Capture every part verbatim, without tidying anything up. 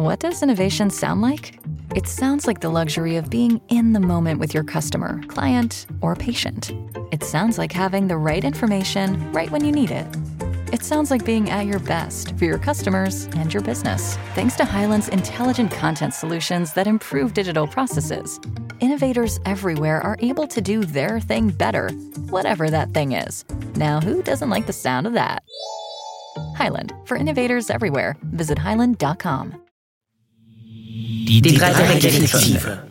What does innovation sound like? It sounds like the luxury of being in the moment with your customer, client, or patient. It sounds like having the right information right when you need it. It sounds like being at your best for your customers and your business. Thanks to Hyland's intelligent content solutions that improve digital processes, innovators everywhere are able to do their thing better, whatever that thing is. Now, who doesn't like the sound of that? Hyland, for innovators everywhere. Visit hyland dot com. Die drei Detektive.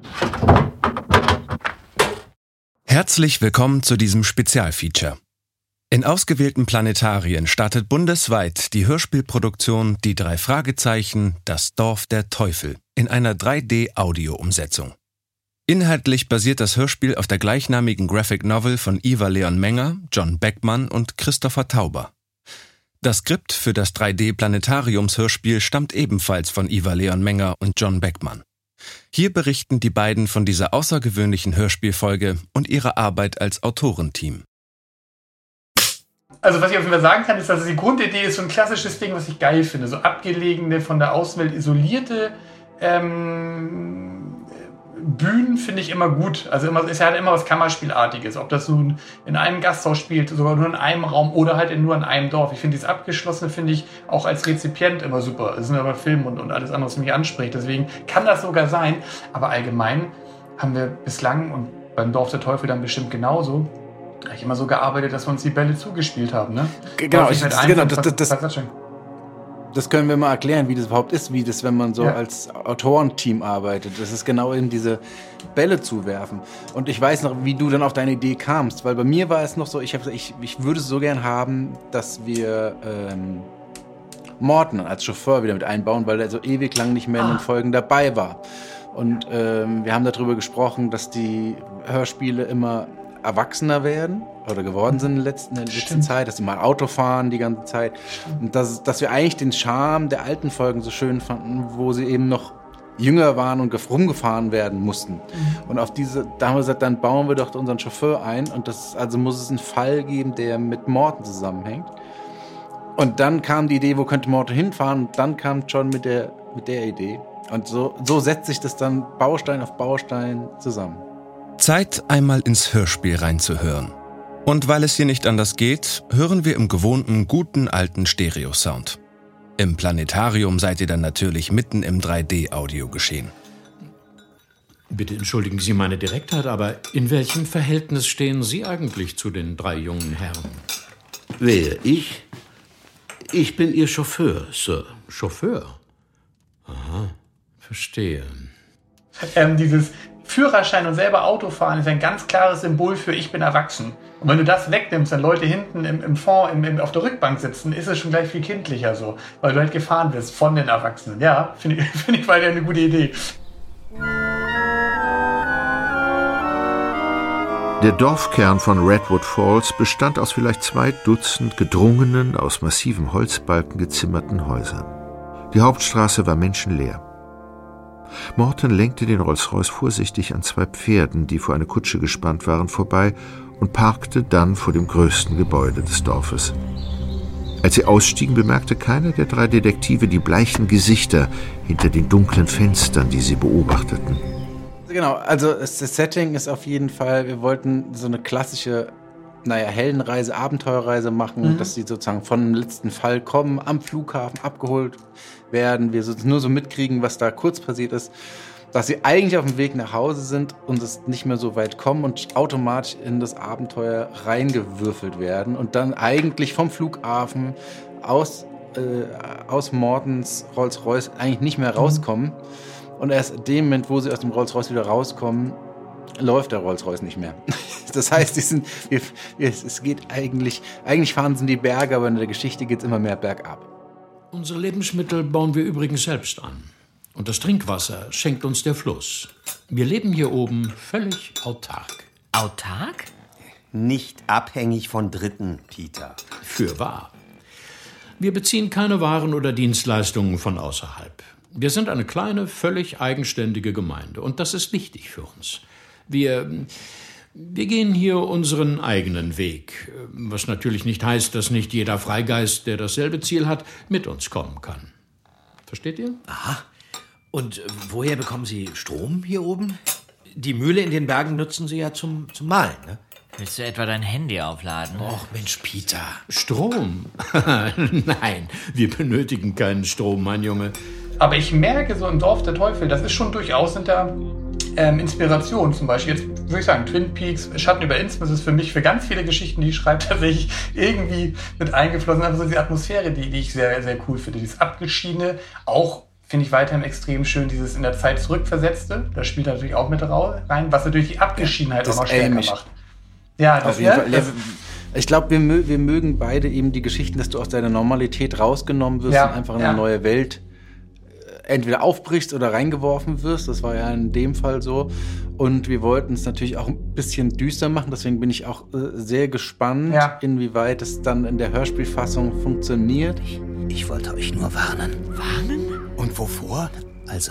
Herzlich willkommen zu diesem Spezialfeature. In ausgewählten Planetarien startet bundesweit die Hörspielproduktion Die drei Fragezeichen, das Dorf der Teufel in einer drei D-Audio-Umsetzung. Inhaltlich basiert das Hörspiel auf der gleichnamigen Graphic Novel von Ivar Leon Menger, John Beckmann und Christopher Tauber. Das Skript für das drei D-Planetariums-Hörspiel stammt ebenfalls von Ivar Leon Menger und John Beckmann. Hier berichten die beiden von dieser außergewöhnlichen Hörspielfolge und ihrer Arbeit als Autorenteam. Also was ich auf jeden Fall sagen kann, ist, dass die Grundidee ist so ein klassisches Ding, was ich geil finde. So abgelegene, von der Außenwelt isolierte ähm, Bühnen finde ich immer gut. Also immer, ist ja halt immer was Kammerspielartiges. Ob das nun in einem Gasthaus spielt, sogar nur in einem Raum oder halt in nur in einem Dorf. Ich finde dieses Abgeschlossene, finde ich auch als Rezipient immer super. Es sind aber Film und, und alles andere, was mich anspricht. Deswegen kann das sogar sein. Aber allgemein haben wir bislang und beim Dorf der Teufel dann bestimmt genauso, ich immer so gearbeitet, dass wir uns die Bälle zugespielt haben, ne? Genau, ich, halt das, genau das, das, das, das, das können wir mal erklären, wie das überhaupt ist, wie das, wenn man so ja. als Autorenteam arbeitet. Das ist genau eben diese Bälle zuwerfen. Und ich weiß noch, wie du dann auf deine Idee kamst, weil bei mir war es noch so, ich, hab, ich, ich würde es so gern haben, dass wir ähm, Morten als Chauffeur wieder mit einbauen, weil er so ewig lang nicht mehr in den ah. Folgen dabei war. Und ähm, wir haben darüber gesprochen, dass die Hörspiele immer erwachsener werden oder geworden sind in der letzten, in der letzten Zeit, dass sie mal Auto fahren die ganze Zeit. Stimmt. Und dass, dass wir eigentlich den Charme der alten Folgen so schön fanden, wo sie eben noch jünger waren und rumgefahren werden mussten. Mhm. Und auf diese, da haben wir gesagt, dann bauen wir doch unseren Chauffeur ein und das, also muss es einen Fall geben, der mit Morten zusammenhängt. Und dann kam die Idee, wo könnte Morten hinfahren, und dann kam John mit der, mit der Idee. Und so, so setzt sich das dann Baustein auf Baustein zusammen. Zeit, einmal ins Hörspiel reinzuhören. Und weil es hier nicht anders geht, hören wir im gewohnten, guten, alten Stereo-Sound. Im Planetarium seid ihr dann natürlich mitten im drei D-Audio-Geschehen. Bitte entschuldigen Sie meine Direktheit, aber in welchem Verhältnis stehen Sie eigentlich zu den drei jungen Herren? Wer, ich? Ich bin Ihr Chauffeur, Sir. Chauffeur? Aha, verstehe. Ähm, dieses Führerschein und selber Auto fahren ist ein ganz klares Symbol für ich bin erwachsen. Und wenn du das wegnimmst, dann Leute hinten im, im Fond, im, im, auf der Rückbank sitzen, ist es schon gleich viel kindlicher so. Weil du halt gefahren wirst von den Erwachsenen. Ja, finde ich, find ich weiter eine gute Idee. Der Dorfkern von Redwood Falls bestand aus vielleicht zwei Dutzend gedrungenen, aus massivem Holzbalken gezimmerten Häusern. Die Hauptstraße war menschenleer. Morten lenkte den Rolls-Royce vorsichtig an zwei Pferden, die vor eine Kutsche gespannt waren, vorbei und parkte dann vor dem größten Gebäude des Dorfes. Als sie ausstiegen, bemerkte keiner der drei Detektive die bleichen Gesichter hinter den dunklen Fenstern, die sie beobachteten. Genau, also das Setting ist auf jeden Fall, wir wollten so eine klassische, naja, Heldenreise, Abenteuerreise machen, mhm. dass sie sozusagen von dem letzten Fall kommen, am Flughafen abgeholt werden, wir nur so mitkriegen, was da kurz passiert ist, dass sie eigentlich auf dem Weg nach Hause sind und es nicht mehr so weit kommen und automatisch in das Abenteuer reingewürfelt werden und dann eigentlich vom Flughafen aus, äh, aus Mortens Rolls-Royce eigentlich nicht mehr rauskommen. Und erst in dem Moment, wo sie aus dem Rolls-Royce wieder rauskommen, läuft der Rolls-Royce nicht mehr. Das heißt, die sind, wir, wir, es geht eigentlich, eigentlich fahren sie in die Berge, aber in der Geschichte geht es immer mehr bergab. Unsere Lebensmittel bauen wir übrigens selbst an. Und das Trinkwasser schenkt uns der Fluss. Wir leben hier oben völlig autark. Autark? Nicht abhängig von Dritten, Peter. Fürwahr. Wir beziehen keine Waren oder Dienstleistungen von außerhalb. Wir sind eine kleine, völlig eigenständige Gemeinde. Und das ist wichtig für uns. Wir, wir gehen hier unseren eigenen Weg. Was natürlich nicht heißt, dass nicht jeder Freigeist, der dasselbe Ziel hat, mit uns kommen kann. Versteht ihr? Aha. Und woher bekommen Sie Strom hier oben? Die Mühle in den Bergen nutzen Sie ja zum, zum Malen, ne? Willst du etwa dein Handy aufladen? Och, Mensch, Peter. Strom? Nein, wir benötigen keinen Strom, mein Junge. Aber ich merke so im Dorf der Teufel, das ist schon durchaus hinter ähm, Inspiration. Zum Beispiel jetzt würde ich sagen, Twin Peaks, Schatten über Innsmouth ist für mich, für ganz viele Geschichten, die ich schreibe, tatsächlich irgendwie mit eingeflossen. Einfach so diese Atmosphäre, die, die ich sehr, sehr cool finde. Dieses Abgeschiedene, auch finde ich weiterhin extrem schön, dieses in der Zeit zurückversetzte. Das spielt natürlich auch mit rein, was natürlich die Abgeschiedenheit das auch noch stärker ähnlich. macht. Ja, das, auf jeden ja, Fall. das, Ich glaube, wir, mö- wir mögen beide eben die Geschichten, dass du aus deiner Normalität rausgenommen wirst Ja, und einfach in ja. eine neue Welt äh, entweder aufbrichst oder reingeworfen wirst. Das war ja in dem Fall so. Und wir wollten es natürlich auch ein bisschen düster machen. Deswegen bin ich auch äh, sehr gespannt, Ja. inwieweit es dann in der Hörspielfassung funktioniert. Ich, ich wollte euch nur warnen. Warnen? Und wovor? Also,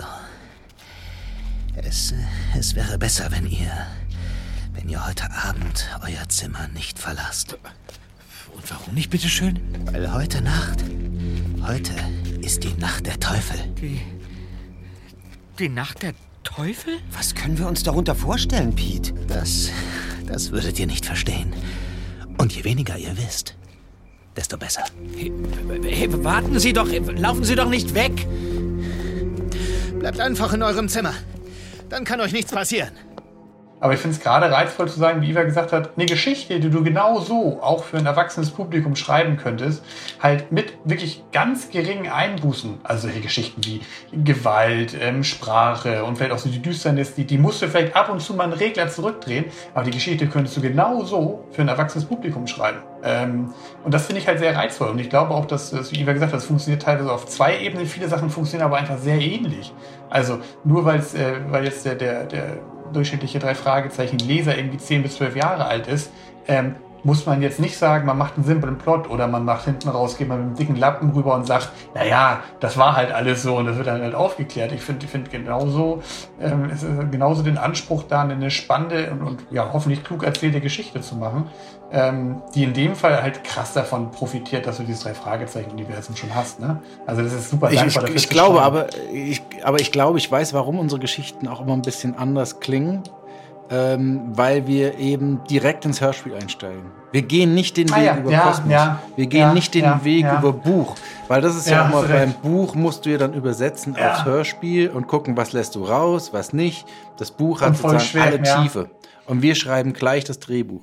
es, äh, es wäre besser, wenn ihr, wenn ihr heute Abend euer Zimmer nicht verlasst. Und warum nicht, bitteschön? Weil heute Nacht, heute ist die Nacht der Teufel. Die, die Nacht der Teufel? Was können wir uns darunter vorstellen, Pete? Das, das würdet ihr nicht verstehen. Und je weniger ihr wisst, desto besser. Hey, hey, warten Sie doch, laufen Sie doch nicht weg. Bleibt einfach in eurem Zimmer. Dann kann euch nichts passieren. Aber ich finde es gerade reizvoll zu sagen, wie Iva gesagt hat, eine Geschichte, die du genau so auch für ein erwachsenes Publikum schreiben könntest, halt mit wirklich ganz geringen Einbußen, also solche Geschichten wie Gewalt, ähm, Sprache und vielleicht auch so die Düsternis, die, die musst du vielleicht ab und zu mal einen Regler zurückdrehen, aber die Geschichte könntest du genau so für ein erwachsenes Publikum schreiben. Ähm, und das finde ich halt sehr reizvoll und ich glaube auch, dass, dass wie Iva gesagt hat, das funktioniert teilweise auf zwei Ebenen, viele Sachen funktionieren aber einfach sehr ähnlich. Also nur weil's, äh, weil jetzt der, der, der durchschnittliche drei Fragezeichen Leser irgendwie zehn bis zwölf Jahre alt ist, ähm, muss man jetzt nicht sagen, man macht einen simplen Plot oder man macht hinten raus, geht man mit einem dicken Lappen rüber und sagt, naja, das war halt alles so und das wird dann halt aufgeklärt. Ich finde ich finde genauso, ähm, es ist genauso den Anspruch da, eine spannende und, und ja, hoffentlich klug erzählte Geschichte zu machen, ähm, die in dem Fall halt krass davon profitiert, dass du dieses drei Fragezeichen-Universum schon hast. Ne? Also das ist super Ich, dankbar ich, dafür ich zu glaube schreiben. aber, ich, aber ich glaube, ich weiß, warum unsere Geschichten auch immer ein bisschen anders klingen. Ähm, weil wir eben direkt ins Hörspiel einsteigen. Wir gehen nicht den Ah, Weg ja, über ja, Kosmos. ja, wir gehen ja, nicht den ja, Weg ja. über Buch. Weil das ist ja, Ja, auch mal hast du beim recht. Buch musst du ja dann übersetzen Ja. aufs Hörspiel und gucken, was lässt du raus, was nicht. Das Buch hat Und voll sozusagen schwer, alle ja. Tiefe. Und wir schreiben gleich das Drehbuch.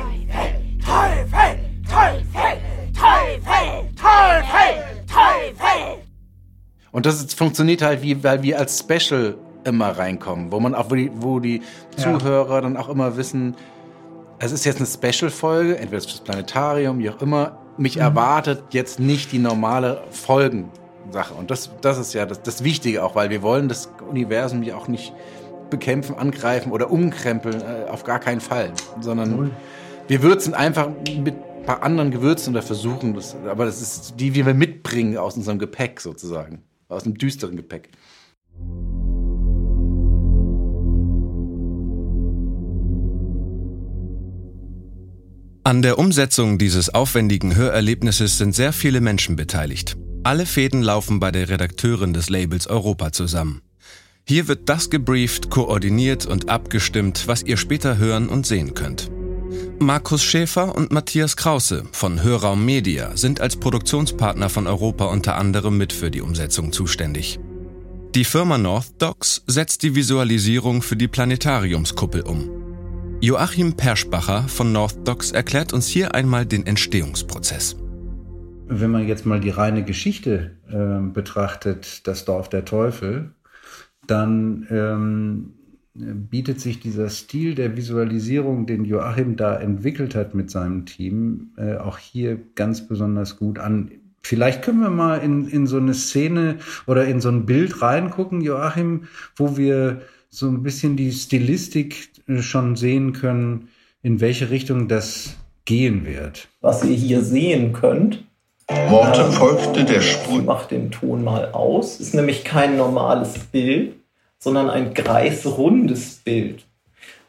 Und das ist, funktioniert halt, wie, weil wir als Special immer reinkommen, wo man auch, wo die, wo die Ja. Zuhörer dann auch immer wissen, es ist jetzt eine Special-Folge, entweder fürs Planetarium, wie auch immer. Mich Mhm. erwartet jetzt nicht die normale Folgensache. Und das, das ist ja das, das Wichtige auch, weil wir wollen das Universum ja auch nicht bekämpfen, angreifen oder umkrempeln, äh, auf gar keinen Fall. Sondern Null. wir würzen einfach mit ein paar anderen Gewürzen oder versuchen, das, aber das ist die, die wir mitbringen aus unserem Gepäck sozusagen. Aus einem düsteren Gepäck. An der Umsetzung dieses aufwendigen Hörerlebnisses sind sehr viele Menschen beteiligt. Alle Fäden laufen bei der Redakteurin des Labels Europa zusammen. Hier wird das gebrieft, koordiniert und abgestimmt, was ihr später hören und sehen könnt. Markus Schäfer und Matthias Krause von Hörraum Media sind als Produktionspartner von Europa unter anderem mit für die Umsetzung zuständig. Die Firma North Docs setzt die Visualisierung für die Planetariumskuppel um. Joachim Perschbacher von North Docs erklärt uns hier einmal den Entstehungsprozess. Wenn man jetzt mal die reine Geschichte äh, betrachtet, das Dorf der Teufel, dann ähm, bietet sich dieser Stil der Visualisierung, den Joachim da entwickelt hat mit seinem Team, äh, auch hier ganz besonders gut an. Vielleicht können wir mal in, in so eine Szene oder in so ein Bild reingucken, Joachim, wo wir so ein bisschen die Stilistik schon sehen können, in welche Richtung das gehen wird. Was ihr hier sehen könnt, Worte folgte der Spur. ich mach den Ton mal aus, ist nämlich kein normales Bild, sondern ein kreisrundes Bild.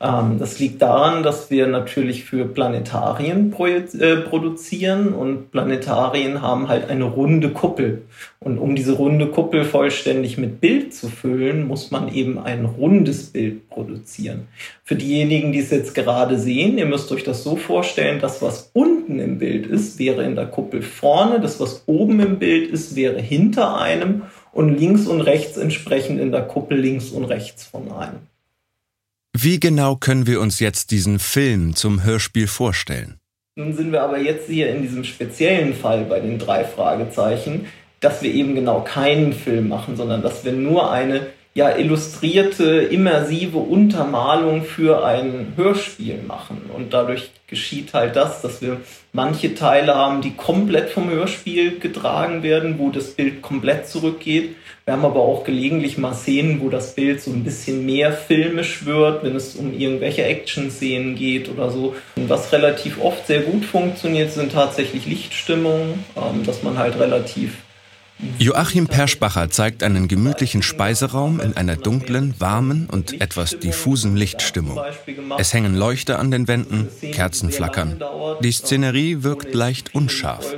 Ähm, das liegt daran, dass wir natürlich für Planetarien pro, äh, produzieren und Planetarien haben halt eine runde Kuppel. Und um diese runde Kuppel vollständig mit Bild zu füllen, muss man eben ein rundes Bild produzieren. Für diejenigen, die es jetzt gerade sehen, ihr müsst euch das so vorstellen, das, was unten im Bild ist, wäre in der Kuppel vorne, das, was oben im Bild ist, wäre hinter einem und links und rechts entsprechend in der Kuppel links und rechts von einem. Wie genau können wir uns jetzt diesen Film zum Hörspiel vorstellen? Nun sind wir aber jetzt hier in diesem speziellen Fall bei den drei Fragezeichen, dass wir eben genau keinen Film machen, sondern dass wir nur eine ja, illustrierte, immersive Untermalung für ein Hörspiel machen. Und dadurch geschieht halt das, dass wir manche Teile haben, die komplett vom Hörspiel getragen werden, wo das Bild komplett zurückgeht. Wir haben aber auch gelegentlich mal Szenen, wo das Bild so ein bisschen mehr filmisch wird, wenn es um irgendwelche Action-Szenen geht oder so. Und was relativ oft sehr gut funktioniert, sind tatsächlich Lichtstimmungen, ähm, dass man halt relativ... Joachim Perschbacher zeigt einen gemütlichen Speiseraum in einer dunklen, warmen und etwas diffusen Lichtstimmung. Es hängen Leuchter an den Wänden, Kerzen flackern. Die Szenerie wirkt leicht unscharf.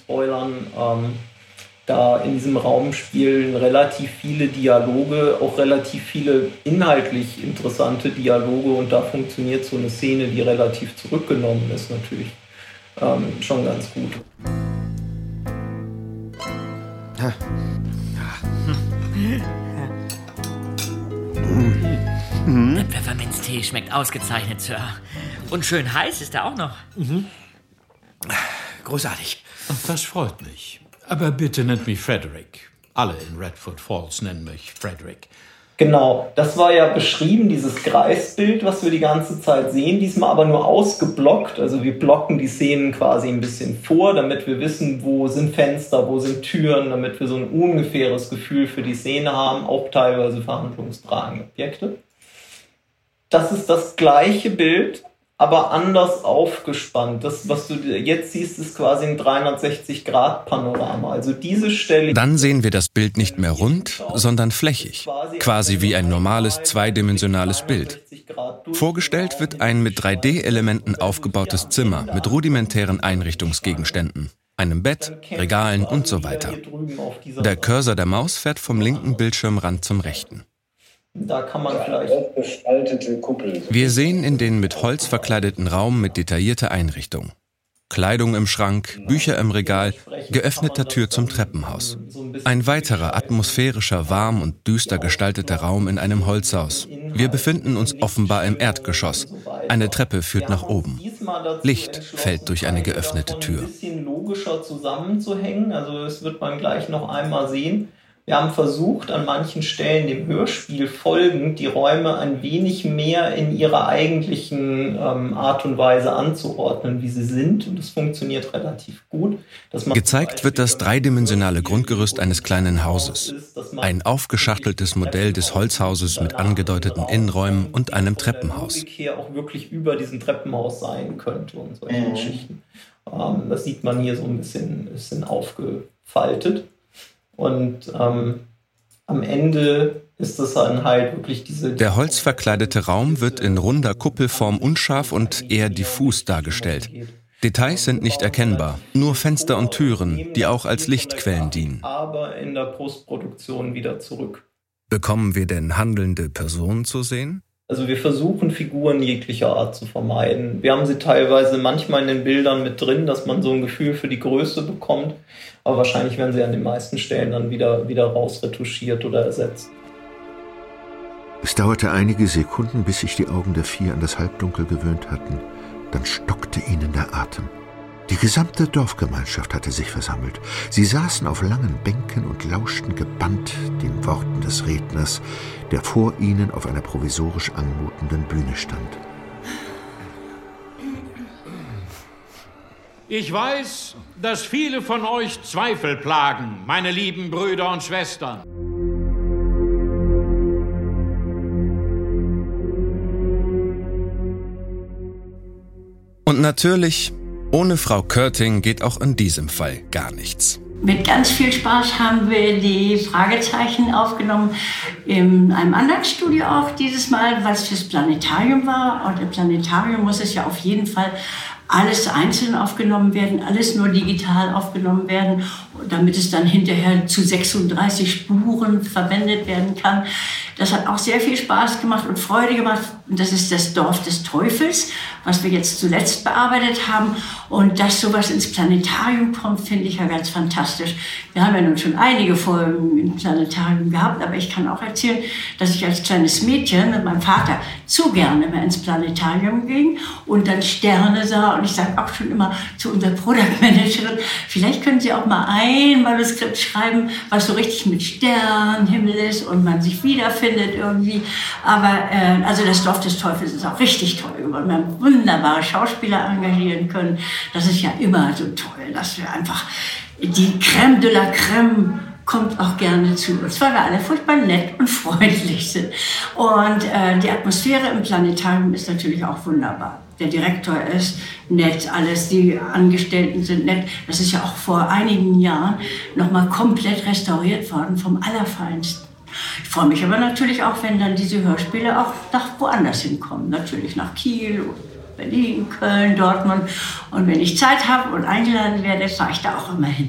Da in diesem Raum spielen relativ viele Dialoge, auch relativ viele inhaltlich interessante Dialoge und da funktioniert so eine Szene, die relativ zurückgenommen ist, natürlich ähm, schon ganz gut. Ha. Der Pfefferminztee schmeckt ausgezeichnet, Sir. Und schön heiß ist er auch noch. Mhm. Großartig. Das freut mich. Aber bitte nennt mich Frederick. Alle in Redwood Falls nennen mich Frederick. Genau, das war ja beschrieben, dieses Kreisbild, was wir die ganze Zeit sehen, diesmal aber nur ausgeblockt. Also wir blocken die Szenen quasi ein bisschen vor, damit wir wissen, wo sind Fenster, wo sind Türen, damit wir so ein ungefähres Gefühl für die Szene haben, auch teilweise verhandlungstragende Objekte. Das ist das gleiche Bild, aber anders aufgespannt. Das, was du jetzt siehst, ist quasi ein dreihundertsechzig Grad Panorama. Also diese Stelle... Dann sehen wir das Bild nicht mehr rund, sondern flächig. Quasi wie ein normales zweidimensionales Bild. Vorgestellt wird ein mit drei D Elementen aufgebautes Zimmer mit rudimentären Einrichtungsgegenständen. Einem Bett, Regalen und so weiter. Der Cursor der Maus fährt vom linken Bildschirmrand zum rechten. Da kann man vielleicht... Wir sehen in den mit Holz verkleideten Raum mit detaillierter Einrichtung. Kleidung im Schrank, Bücher im Regal, geöffneter Tür zum Treppenhaus. Ein weiterer atmosphärischer, warm und düster gestalteter Raum in einem Holzhaus. Wir befinden uns offenbar im Erdgeschoss. Eine Treppe führt nach oben. Licht fällt durch eine geöffnete Tür. Ein bisschen logischer zusammenzuhängen, also das wird man gleich noch einmal sehen. Wir haben versucht, an manchen Stellen dem Hörspiel folgend die Räume ein wenig mehr in ihrer eigentlichen ähm, Art und Weise anzuordnen, wie sie sind. Und das funktioniert relativ gut. Dass man Gezeigt wird das dreidimensionale Grundgerüst eines kleinen Hauses. Ein aufgeschachteltes Modell des Holzhauses mit angedeuteten Innenräumen und einem Treppenhaus. Auch wirklich über diesem Treppenhaus sein könnte und solche mhm. Geschichten. Ähm, das sieht man hier so ein bisschen, bisschen aufgefaltet. Und ähm, am Ende ist es dann halt wirklich diese... Der holzverkleidete Raum wird in runder Kuppelform unscharf und eher diffus dargestellt. Details sind nicht erkennbar, nur Fenster und Türen, die auch als Lichtquellen dienen. Aber in der Postproduktion wieder zurück. Bekommen wir denn handelnde Personen zu sehen? Also wir versuchen, Figuren jeglicher Art zu vermeiden. Wir haben sie teilweise manchmal in den Bildern mit drin, dass man so ein Gefühl für die Größe bekommt. Aber wahrscheinlich werden sie an den meisten Stellen dann wieder, wieder rausretuschiert oder ersetzt. Es dauerte einige Sekunden, bis sich die Augen der vier an das Halbdunkel gewöhnt hatten. Dann stockte ihnen der Atem. Die gesamte Dorfgemeinschaft hatte sich versammelt. Sie saßen auf langen Bänken und lauschten gebannt den Worten des Redners, der vor ihnen auf einer provisorisch anmutenden Bühne stand. Ich weiß, dass viele von euch Zweifel plagen, meine lieben Brüder und Schwestern. Und natürlich, ohne Frau Körting geht auch in diesem Fall gar nichts. Mit ganz viel Spaß haben wir die Fragezeichen aufgenommen in einem anderen Studio auch dieses Mal, weil es fürs Planetarium war. Und im Planetarium muss es ja auf jeden Fall alles einzeln aufgenommen werden, alles nur digital aufgenommen werden, damit es dann hinterher zu sechsunddreißig Spuren verwendet werden kann. Das hat auch sehr viel Spaß gemacht und Freude gemacht. Und das ist das Dorf des Teufels, was wir jetzt zuletzt bearbeitet haben. Und dass sowas ins Planetarium kommt, finde ich ja ganz fantastisch. Wir haben ja nun schon einige Folgen im Planetarium gehabt, aber ich kann auch erzählen, dass ich als kleines Mädchen mit meinem Vater zu gerne immer ins Planetarium ging und dann Sterne sah. Und ich sage auch schon immer zu unserer Product Managerin, vielleicht können Sie auch mal ein Manuskript schreiben, was so richtig mit Sternenhimmel ist und man sich wiederfindet irgendwie. Aber äh, also das Dorf des Teufels ist auch richtig toll geworden. Wir haben wunderbare Schauspieler engagieren können. Das ist ja immer so toll, dass wir einfach die Crème de la Crème kommt auch gerne zu uns, weil wir alle furchtbar nett und freundlich sind. Und äh, die Atmosphäre im Planetarium ist natürlich auch wunderbar. Der Direktor ist nett, alles, die Angestellten sind nett. Das ist ja auch vor einigen Jahren nochmal komplett restauriert worden, vom Allerfeinsten. Ich freue mich aber natürlich auch, wenn dann diese Hörspiele auch nach woanders hinkommen. Natürlich nach Kiel, Berlin, Köln, Dortmund. Und wenn ich Zeit habe und eingeladen werde, fahre ich da auch immer hin.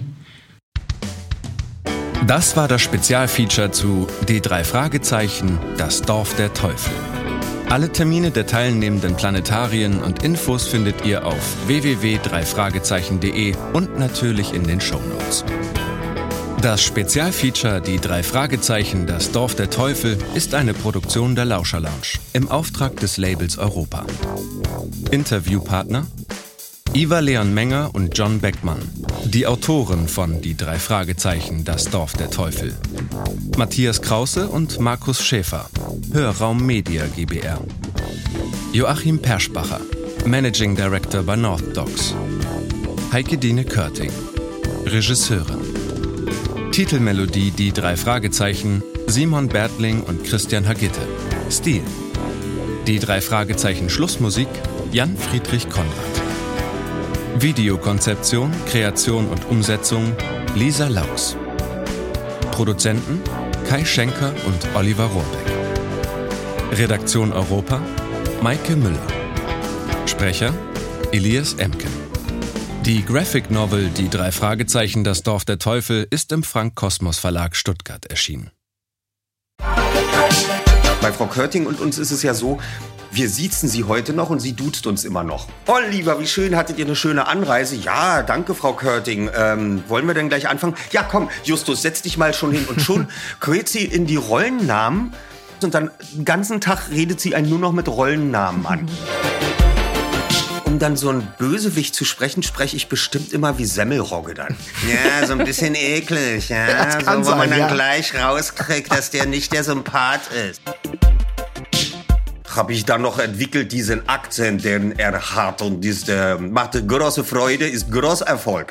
Das war das Spezialfeature zu Die drei Fragezeichen, das Dorf der Teufel. Alle Termine der teilnehmenden Planetarien und Infos findet ihr auf w w w punkt drei fragezeichen punkt de und natürlich in den Shownotes. Das Spezialfeature Die drei Fragezeichen, das Dorf der Teufel ist eine Produktion der Lauscher Lounge im Auftrag des Labels Europa. Interviewpartner Iva Leon Menger und John Beckmann, die Autoren von Die drei Fragezeichen, das Dorf der Teufel. Matthias Krause und Markus Schäfer, Hörraum Media GbR. Joachim Perschbacher, Managing Director bei North Docs. Heike Dine Körting, Regisseurin. Titelmelodie Die drei Fragezeichen, Simon Bertling und Christian Hagitte. Stil. Die drei Fragezeichen Schlussmusik, Jan Friedrich Konrad. Videokonzeption, Kreation und Umsetzung, Lisa Laux. Produzenten, Kai Schenker und Oliver Rohrbeck. Redaktion Europa, Maike Müller. Sprecher, Elias Emken. Die Graphic Novel Die drei Fragezeichen, das Dorf der Teufel ist im Frank Kosmos Verlag Stuttgart erschienen. Bei Frau Körting und uns ist es ja so, wir siezen sie heute noch und sie duzt uns immer noch. Oliver, wie schön, hattet ihr eine schöne Anreise? Ja, danke, Frau Körting. Ähm, wollen wir denn gleich anfangen? Ja, komm, Justus, setz dich mal schon hin. Und schon quält sie in die Rollennamen und dann den ganzen Tag redet sie einen nur noch mit Rollennamen an. Um dann so ein Bösewicht zu sprechen, spreche ich bestimmt immer wie Semmelrogge dann. Ja, so ein bisschen eklig, ja. So, wo sein, man dann ja. gleich rauskriegt, dass der nicht der Sympath ist. Habe ich dann noch entwickelt, diesen Akzent, den er hat. Und das äh, macht große Freude, ist großer Erfolg.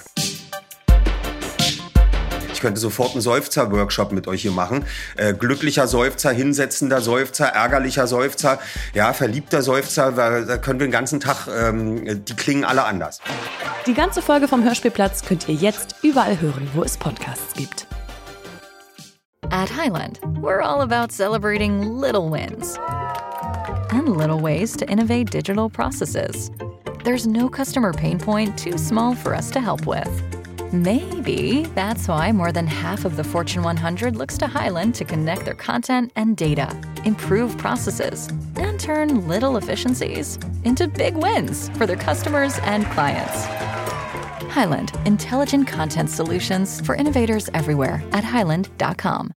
Ich könnte sofort einen Seufzer-Workshop mit euch hier machen. Äh, glücklicher Seufzer, hinsetzender Seufzer, ärgerlicher Seufzer, ja, verliebter Seufzer. Weil, da können wir den ganzen Tag, ähm, die klingen alle anders. Die ganze Folge vom Hörspielplatz könnt ihr jetzt überall hören, wo es Podcasts gibt. At Highland, we're all about celebrating little wins and little ways to innovate digital processes. There's no customer pain point too small for us to help with. Maybe that's why more than half of the Fortune one hundred looks to Highland to connect their content and data, improve processes, and turn little efficiencies into big wins for their customers and clients. Highland, intelligent content solutions for innovators everywhere at highland dot com.